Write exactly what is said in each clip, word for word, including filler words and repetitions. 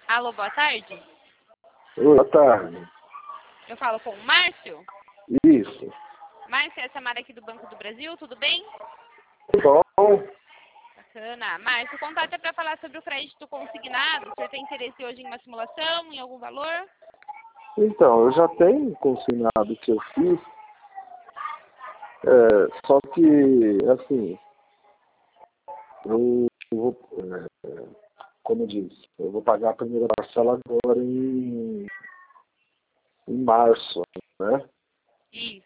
Alô, boa tarde. Oi, boa tarde. Eu falo com o Márcio. Isso. Márcio, essa é a Mara aqui do Banco do Brasil, tudo bem? Bom. Bacana. Márcio, o contato é para falar sobre o crédito consignado. O senhor tem interesse hoje em uma simulação, em algum valor? Então, eu já tenho consignado que eu fiz, é, só que, assim, eu vou, é, como eu disse, eu vou pagar a primeira parcela agora em, em março, né? Isso.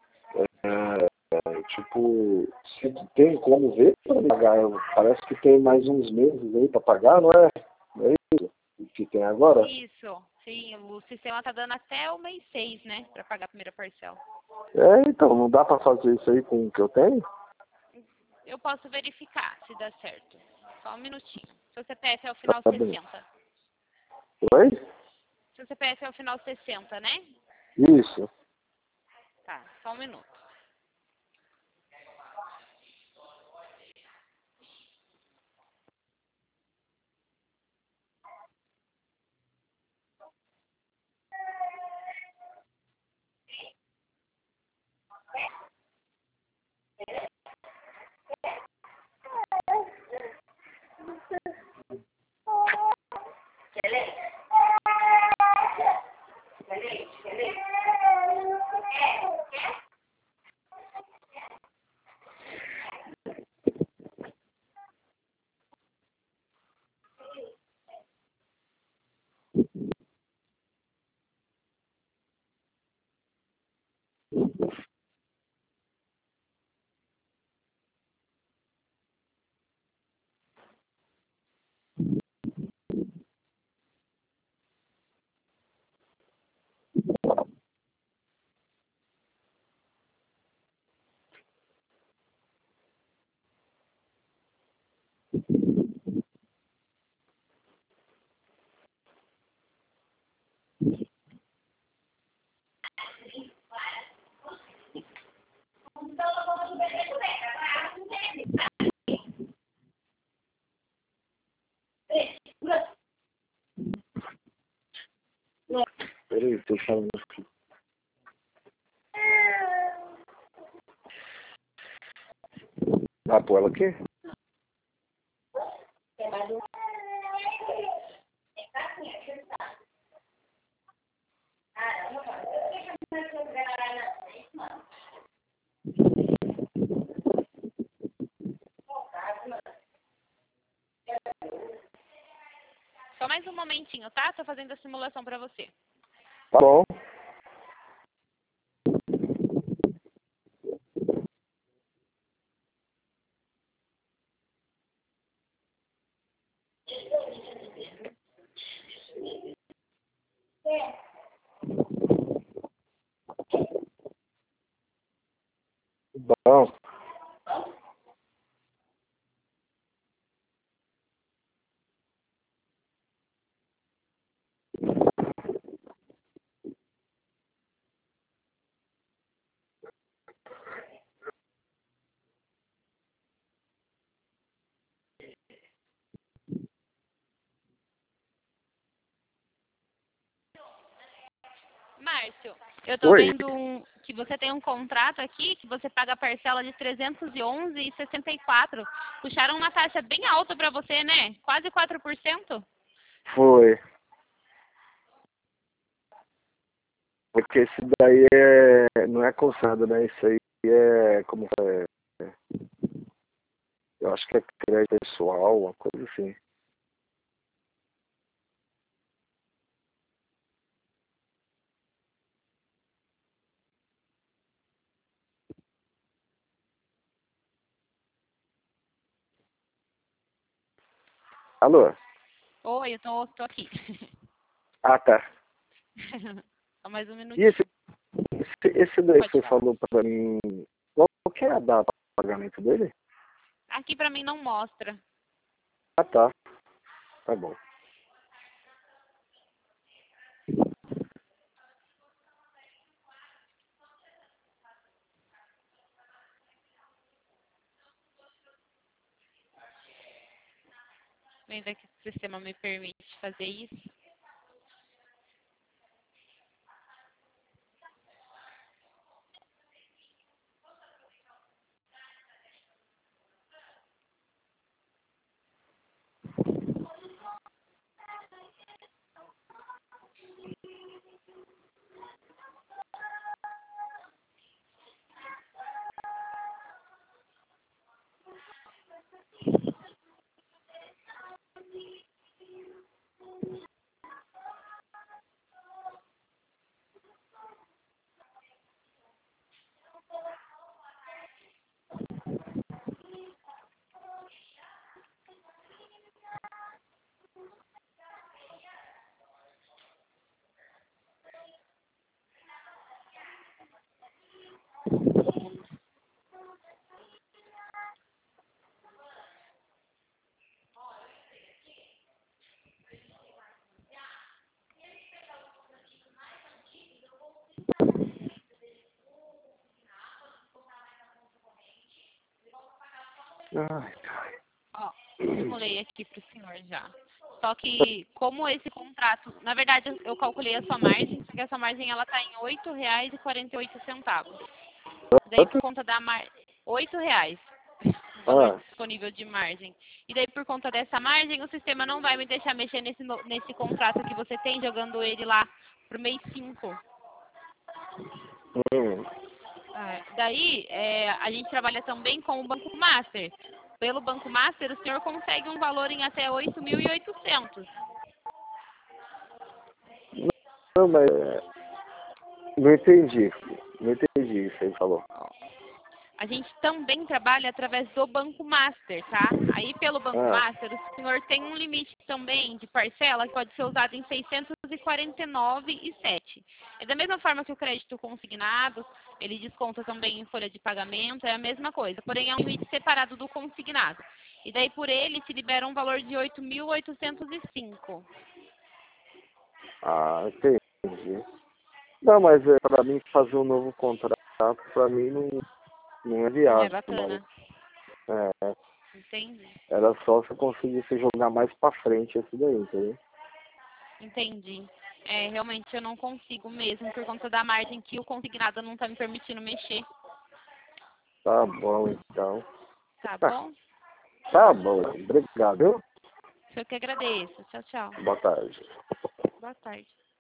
É, tipo, se tem como ver para pagar, parece que tem mais uns meses aí para pagar, não é? Não é isso que tem agora? Isso. Sim, o sistema está dando até o mês seis, né? Para pagar a primeira parcela. É, então, não dá para fazer isso aí com o que eu tenho? Eu posso verificar se dá certo. Só um minutinho. Seu C P F é o final Tá bem. sessenta. Oi? Seu C P F é o final sessenta, né? Isso. Tá, só um minuto. Peraí, tô falando aqui. Dá pôr ela aqui? Só mais um momentinho, tá? Tô fazendo a simulação para você. Tá bom. Bom. Márcio, eu tô Oi. vendo um- que você tem um contrato aqui que você paga a parcela de trezentos e onze reais e sessenta e quatro centavos. Puxaram uma taxa bem alta para você, né? Quase quatro por cento. Foi. Porque esse daí é, não é consignado, né? Isso aí é, como é, eu acho que é crédito pessoal, uma coisa assim. Alô? Oi, eu tô, tô aqui. Ah, tá. Só mais um E esse, minutinho. esse, esse daí que Pode você falar. falou pra mim, qual que é a data do pagamento dele? Aqui para mim não mostra. Ah, tá. Tá bom. Um ainda que o sistema me permite fazer isso. Ai, ai. Ó, simulei aqui para o senhor já. Só que como esse contrato, na verdade eu calculei a sua margem, porque a sua margem ela está em oito reais e quarenta e oito centavos. Daí por conta da mar... oito reais, o valor Ah, disponível de margem. E daí por conta dessa margem, o sistema não vai me deixar mexer nesse, no- nesse contrato que você tem, jogando ele lá pro mês cinco. hum. Ah, daí, é, a gente trabalha também com o Banco Master. Pelo Banco Master, o senhor consegue um valor em até oito mil e oitocentos. Não, mas é, não entendi. Não entendi isso que ele falou. A gente também trabalha através do Banco Master, tá? Aí, pelo Banco Ah, Master, o senhor tem um limite também de parcela que pode ser usado em seiscentos e quarenta e nove reais e sete centavos. É da mesma forma que o crédito consignado, ele desconta também em folha de pagamento, é a mesma coisa, porém é um limite separado do consignado. E daí, por ele, se libera um valor de oito mil oitocentos e cinco. ah, entendi. Não, mas é, para mim fazer um novo contrato, para mim não, não é Não é viável, não. bacana? É, Entendi. era só se eu conseguisse jogar mais pra frente esse daí, entendeu? Entendi. É, realmente eu não consigo mesmo, por conta da margem que o consignado não está me permitindo mexer. Tá bom, então. Tá Tá, bom? tá bom, obrigado, viu? Eu que agradeço. Tchau, tchau. Boa tarde. Boa tarde.